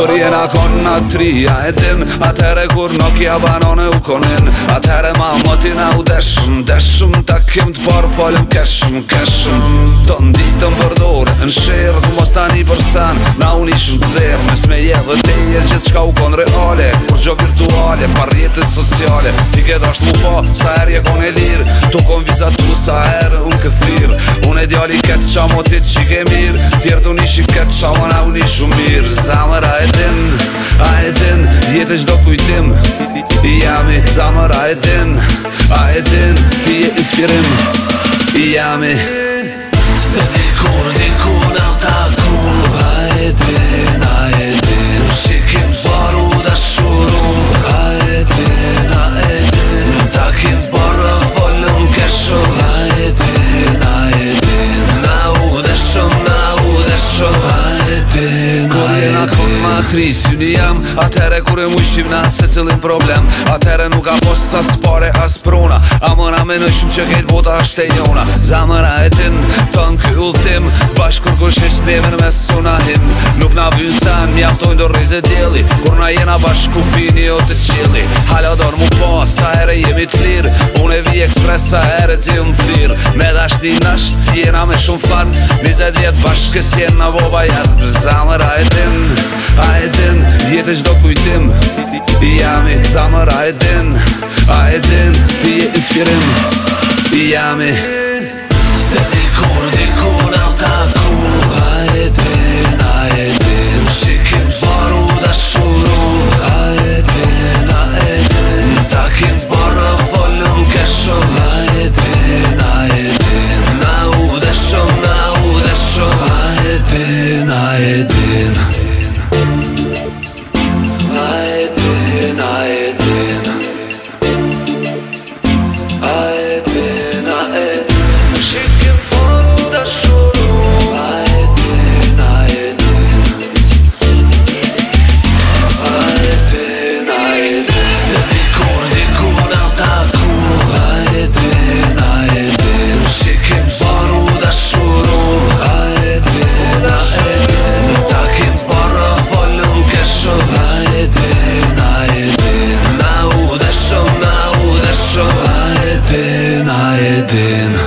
Kur jena konna trija e din Atere kur Nokia banone u konin Atere mamotina u deshëm Ta kem t'par falim keshëm Ton ditëm përdore në shirë Mos tani përsan Na unë ishëm t'zirë Mes me je dhe teje gjithë shka u kon reale Kur gjo virtuale, par rjetës sociale Ti këtë ashtë mu pa, sa her je kon e lirë Tu kon vizatu, sa her unë këthirë Unë e djali këtë qa motit që ke mirë Tjerë t'u nishi këtë qa mana unë ishëm mirë Zamër a e din, jetë qdo kujtim Jami, zamër a e din, ti je inspirim Jami Se dikur na taku A e din Shikim paru da shuru A e din Ta kim parë folëm kesho A e din Na u deshëm A e din Kur jena kon matris Juni jam Atere kur e mushim na se cilin problem Atere nuk ka pos sa spare as prona A mëna me nëshim që kejt bota është e jona Zamëra e din Ton ky ulltim Bash kur kush isht neven me suna hin Nuk na vyn sen Mjaftojnë do rrize djeli Kur na jena bash ku fini o të qili Hala dor mu pa Sa ere jemi t'lir Unë e vi ekspres sa ere ti më thir Me dashti nasht Jena me shumë fat 20 vjet bashkës jena boba jet Zamëra e din Jetë qdo kujtim Jami Zamëra e din Ti je inspirim Jami Se dikur na taku A e din Shikim paru da shuru A e din Ta kim parë folëm kesho A e din Na u deshëm A e din Shikim paru da shuru A e din Se dikur na taku A e din Shikim paru da shuru A e din Ta kim parë folëm kesho A e din Na u deshëm A e din